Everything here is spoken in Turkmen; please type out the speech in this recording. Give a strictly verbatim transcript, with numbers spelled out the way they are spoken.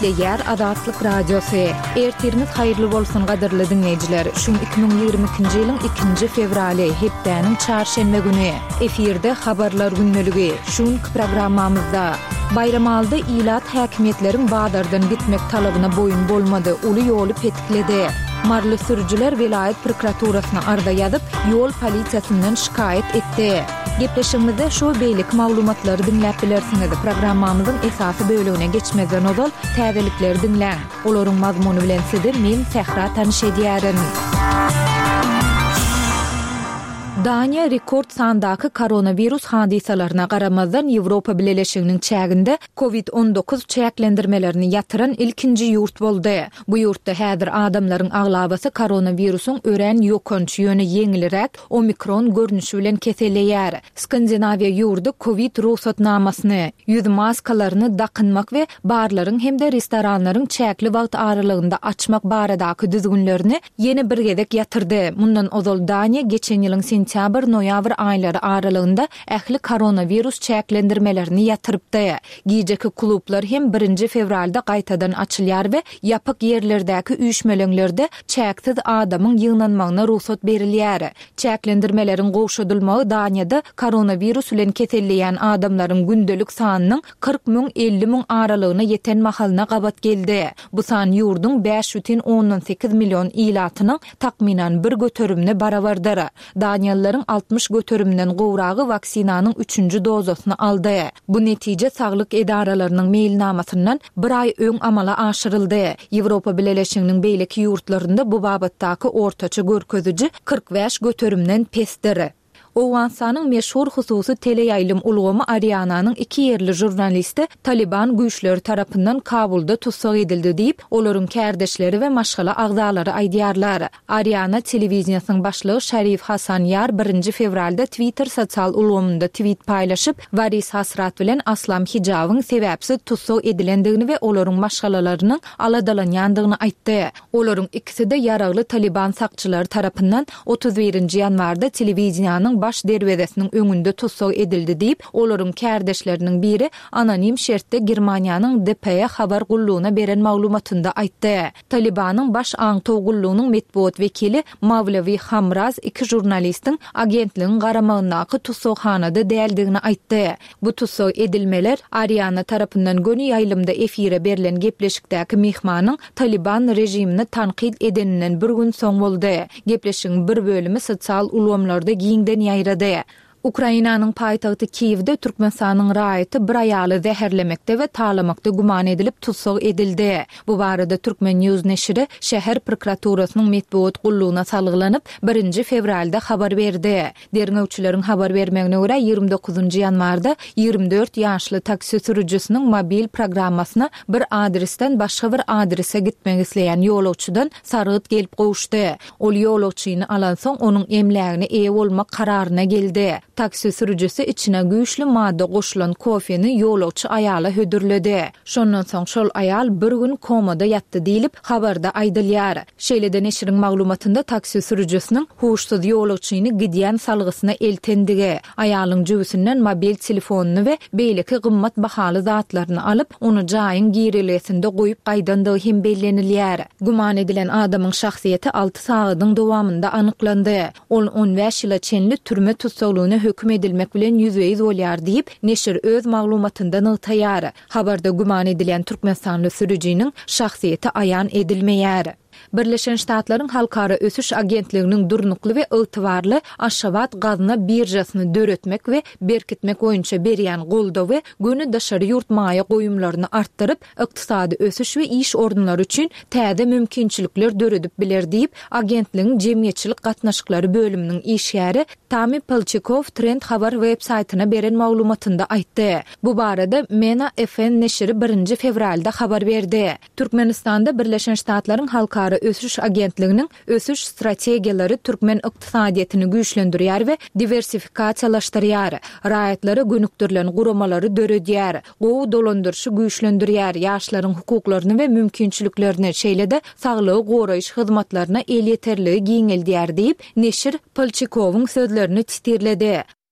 Ýer Azatlyk Radiosu. Ertiriniz haýyrly bolsun gadyrly dinleýijiler. Şu iki bin ýygrimi ikinji ýylyň ikinji fevraly hepdeniň çarşembe güni efirde habarlar günneligi. Şun programmamyzda bayramalda ilat häkimetleriň badardan gitmek talabyna boyun bolmady, uly ýoly petikledi. Marly sürücüler vilayet prokuraturasyna arda ýazyp, ýol polisiýasynyň şikayet etdi. Gepleşigimizde şu beýlik maglumatlary dinläp bilersiňiz. Programmamyzyň esasy bölügine geçmeden ozal täzelikleri dinläň. Olaryň mazmuny bilen sizi men Sehra tanyş edýärin. Daniýa rekord sandaky koronavirus hadisalaryna garamazdan Ýewropa Birleşiginiň çäginde covid on dokuz çäklendirmelerini ýatyran ilkinji ýurt boldy. Bu ýurtda häzir adamlaryň aglabasy koronavirusyň ören ýokanç ýöne ýeňilirek omikron görnüşi bilen keselleýär. Skandinawiýa ýurdu covid ruhsatnamasyny, ýüz maskalaryny dakynmak we barlaryň hemde restoranlaryň çäkli wagt aralygynda açmak baradaky düzgünlerini ýeni bir gezek ýatyrdy. Mundan ozal Daniýa geçen ýylyň sentyabr noýabr aýlary aralygynda ähli koronavirus çäklendirmelerini ýatyrypdy. Gijeki klublar hem birinji fevralda gaýtadan açylýar we ýapyk ýerlerdäki üýşmeleňlerde çäksiz adamyň ýygnanmagyna ruhsat berilýär. Çäklendirmeleriň goşudylmagy Daniýada koronavirus bilen keselleýän adamlaryň gündelik sanynyň kırk miň elli miň aralygyna ýeten mahalyna gabat geldi. Bu san ýurdun beş butun on sekiz million ilatynyň takminan bir götürümine barabardyr. Daniýallaryň altmış götürümden gowragy vaksinanyň üçünji dozasyny aldy. Bu netije saglyk edaralarynyň mailnamasynyň bir ay öň amala aşyryldy. Ýewropa Birleşiginiň beýleki ýurtlarynda bu babatdaky ortaça görkeziji kırk beş götürümden pesdir. Owansanyň meşhur hususy teleýaýlym ulgamy Ariananyň iki ýerli jurnalisti Taliban güýçleri tarapyndan Kabulda tutsak edildi diýip, olaryň kärdeşleri we maşgala agzalary aýdýarlar. Ariana telewiziýasynyň başlygy Şerif Hasan Yar birinji fevralda Twitter sosial ulgamynda tweet paýlaşyp, Varis Hasrat bilen Aslam Hijabyň sebäpsiz tutsak edilendigini we olaryň maşgalalarynyň aladalanýandygyny aýtdy. Olaryň ikisi de ýaragly Taliban sakçylary tarapyndan otuz birinji ýanwarda telewiziýanyň baş derwezesiniň öňünde tutsak edildi diýip, olaryň kärdeşleriniň biri anonim şertde Germaniýanyň D P habar gullugyna beren maglumatynda aýtdy. Talibanyň baş aňtaw gullugynyň metbuat wekili Mavlavi Hamraz iki jurnalistiň agentligiň garamagynaky tutsakhanada däldigini aýtdy. Bu tutsak edilmeler Ariana tarapyndan göni ýaýlymda efire berilen gepleşikdäki mehmanyň Taliban rejimini tanqid edeninden bir gün soň boldy. Gepleşigiň bir bölümi sosial ulgamlarda giňden ýaýrady. Ukrainanyň paýtagty Kiýewde Türkmenistanyň raýaty bir aýaly zäherlemekde we talamakda guman edilip tutsak edildi. Bu barada Türkmen News neşri şäher prokuraturasynyň metbuat gulluguna salgylanyp birinji fevralda habar berdi. Derňewçileriň habar bermegine görä ýygrimi dokuzunji ýanwarda ýygrimi dört ýaşly taksi sürücüsiniň mobil programmasyna bir adresden başga bir adrese gitmek isleýän ýolagçydan sargyt gelip gowuşdy. Ol ýolagçyny alan soň onuň emlägine eýe bolmak kararyna geldi. Taksi sürücüsü içine güýçli madda goşulan kofeni ýolagçy aýala hödürledi. Şondan soň şol aýal bir gün komada ýatdy diýilip habarda aýdylýar. Şeýlede neşriň maglumatynda taksi sürücüsiniň huşsuz ýolagçyny gidýän salgysyna eltendigi, aýalyň jübüsinden mobil telefonuny we beýleki gymmat bahaly zatlaryny alyp, onu jaýyň girilesinde goýup gaýdandygy hem bellenilýär. Guman edilen adamyň şahsiýeti alty saatyň dowamynda anyklandy. Ol on beş ýyla çenli türme tutsaklygyna hökm edilmek bilen yüzde yüz bolýar diýip neşir öz maglumatynda nytaýar. Habarda guman edilen Türkmenistanly sürücüniň şahsiýeti aýan edilmeýär. Birleşen Ştatlaryň halkara ösüş agentliginiň durnukly we ygtybarly Aşgabat gazna birjasyny döretmek we berkitmek boýunça berýän goldaw we göni daşary ýurtmaýa goýumlaryny artdyryp, ykdysady ösüş we iş ornlary üçin täze mümkinçilikler döredip biler diýip agentligiň jemgyýetçilik gatnaşyklary bölüminiň işgäri Tami Palchikov Trend habar web saýtyna beren maglumatynda aýtdy. Bu barada Mena F N neşri birinji fevralda habar berdi. Türkmenistanda Birleşen Ştatlaryň halkara ösüş agentliginiň ösüş strategiýalary türkmen ykdysadyetini güýçlendirýär we diversifikasiýalaşdyrýar. Raýatlary gönükdirilen guramalary döredýär. Gowy dolandyrşy güýçlendirýär. Ýaşlaryň hukuklaryny we mümkinçiliklerini şeýlede saglygy goraýyş hyzmatlaryna el ýeterligi giňeldýär diýip neşir Palchikowyň sözlerini titirledi.